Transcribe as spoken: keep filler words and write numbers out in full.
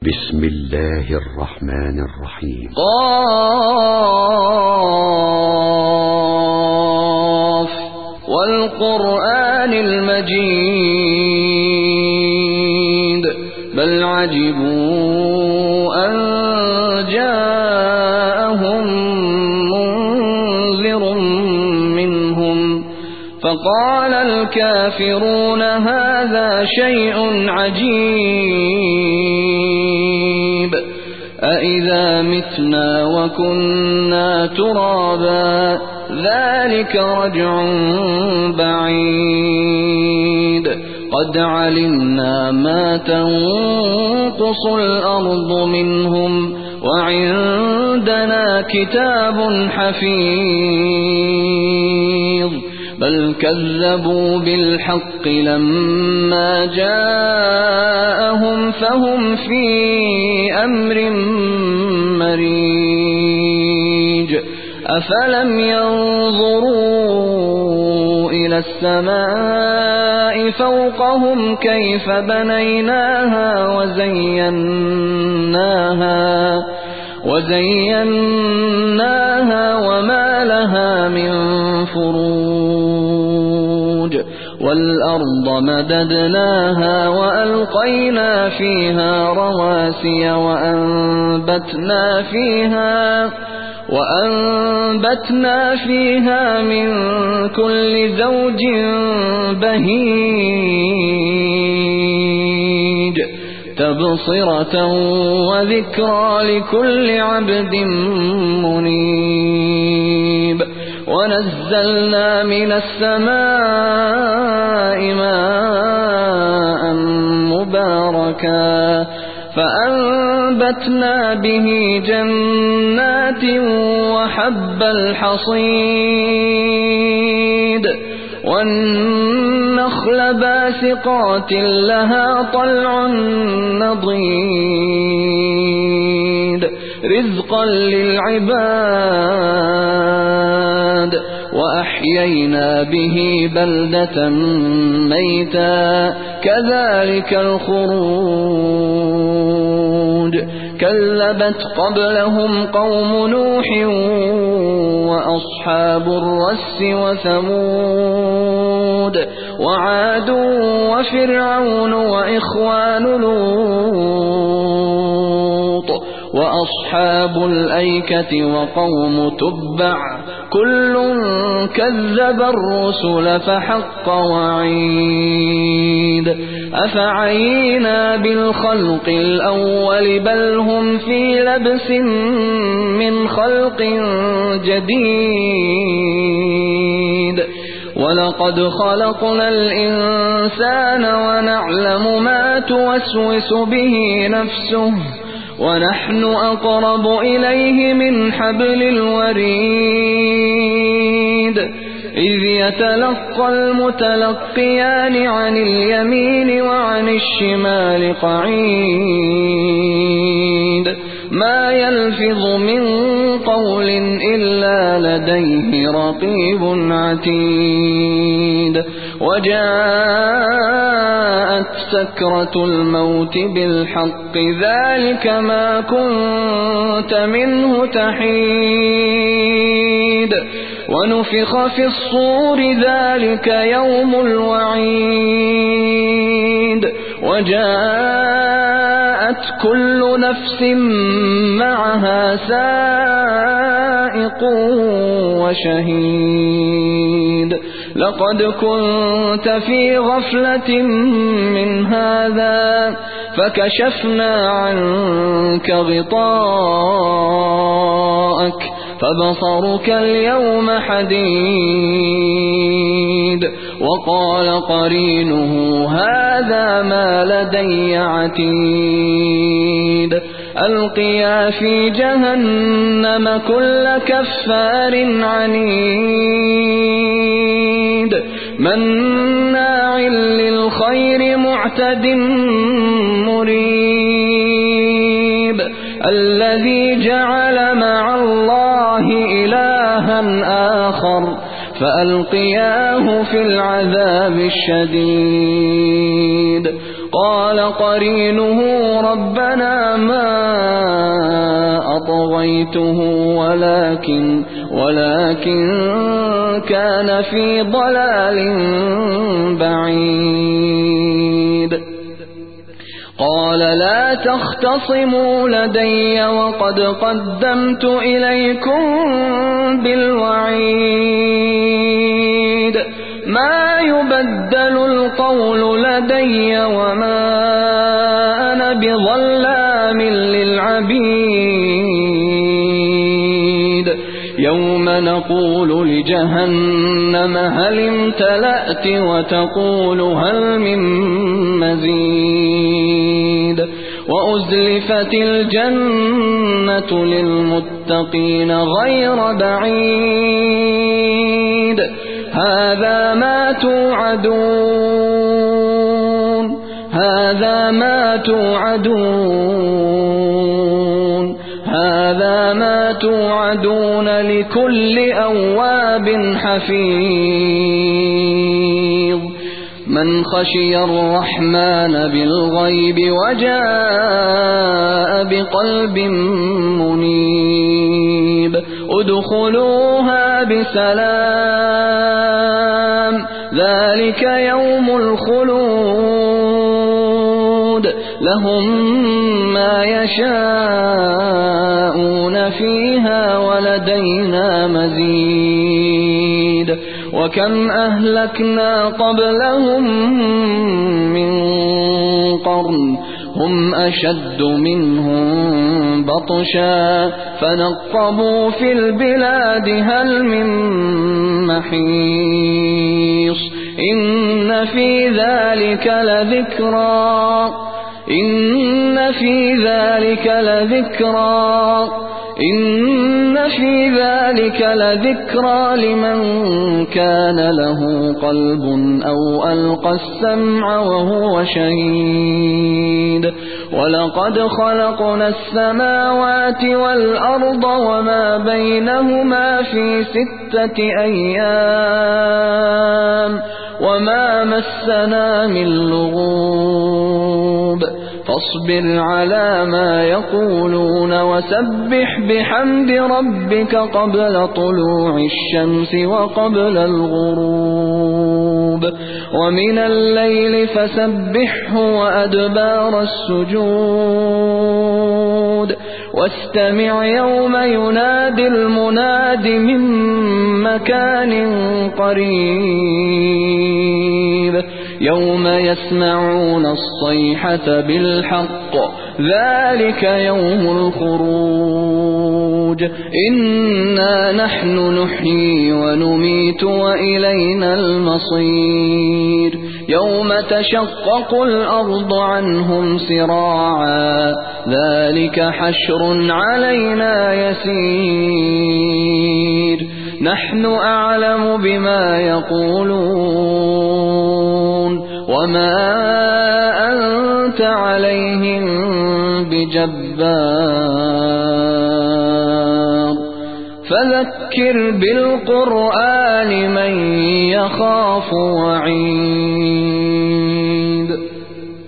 بسم الله الرحمن الرحيم. قاف والقرآن المجيد بل عجبوا أن جاءهم منذر منهم فقال الكافرون هذا شيء عجيب أإذا متنا وكنا ترابا ذلك رجع بعيد قد علمنا ما تنقص الأرض منهم وعندنا كتاب حفيظ بل كذبوا بالحق لما جاءهم فهم في أمر مريج أفلم ينظروا إلى السماء فوقهم كيف بنيناها وزيناها وزيناها وما لها من فروج والأرض مددناها وألقينا فيها رواسي وأنبتنا فيها وأنبتنا فيها من كل زوج بهيج تبصرة وذكرى لكل عبد منيب ونزلنا من السماء ماء مباركا فأنبتنا به جنات وحب الحصيد والنخل باسقات لها طلع نضيد رزقا للعباد وأحيينا به بلدة ميتا كذلك الخروج كذبت قبلهم قوم نوح وأصحاب الرس وثمود وعاد وفرعون وإخوان لوط وأصحاب الأيكة وقوم تبع كل كذب الرسل فحق وعيد أفعينا بالخلق الأول بل هم في لبس من خلق جديد ولقد خلقنا الإنسان ونعلم ما توسوس به نفسه ونحن أقرب إليه من حبل الوريد إذ يتلقى المتلقيان عن اليمين وعن الشمال قعيد ما يلفظ من قول إلا لديه رقيب عتيد وجاءت سكرة الموت بالحق ذلك ما كنت منه تحيد ونفخ في الصور ذلك يوم الوعيد وجاءت كل نفس معها سائق وشهيد لقد كنت في غفلة من هذا فكشفنا عنك غطاءك فبصرك اليوم حديد وقال قرينه هذا ما لدي عتيد ألقيا في جهنم كل كفار عنيد مناع للخير معتد مريب الذي جعل مع الله إلها آخر فألقياه في العذاب الشديد قال قرينه ربنا ما أطغيته ولكن, ولكن كان في ضلال بعيد قال لا تختصموا لدي وقد قدمت إليكم بالوعيد ما يبدل القول لدي وما أنا بظلام للعبيد يوم نقول لجهنم هل امتلأت وتقول هل من مزيد وأزلفت الجنة للمتقين غير بعيد هذا ما توعدون هذا ما توعدون هذا ما توعدون لكل أواب حفيظ من خشي الرحمن بالغيب وجاء بقلب منيب ادخلوها بسلام ذلك يوم الخلود لهم ما يشاءون فيها ولدينا مزيد وكم أهلكنا قبلهم من قرن هم أشد منهم بطشا فنقبوا في البلاد هل من محيص إن في ذلك لذكرى إن في ذلك لذكرى إن في ذلك لذكرى لمن كان له قلب أو ألقى السمع وهو شهيد ولقد خلقنا السماوات والأرض وما بينهما في ستة أيام وما مسنا من لغوب فاصبر على ما يقولون وسبح بحمد ربك قبل طلوع الشمس وقبل الغروب ومن الليل فسبحه وأدبار السجود واستمع يوم ينادي المناد من مكان قريب يوم يسمعون الصيحة بالحق ذلك يوم الخروج إنا نحن نحيي ونميت وإلينا المصير يوم تشقق الأرض عنهم سراعا ذلك حشر علينا يسير نحن أعلم بما يقولون وما أنت عليهم بجبار فذكر بالقرآن من يخاف وعيد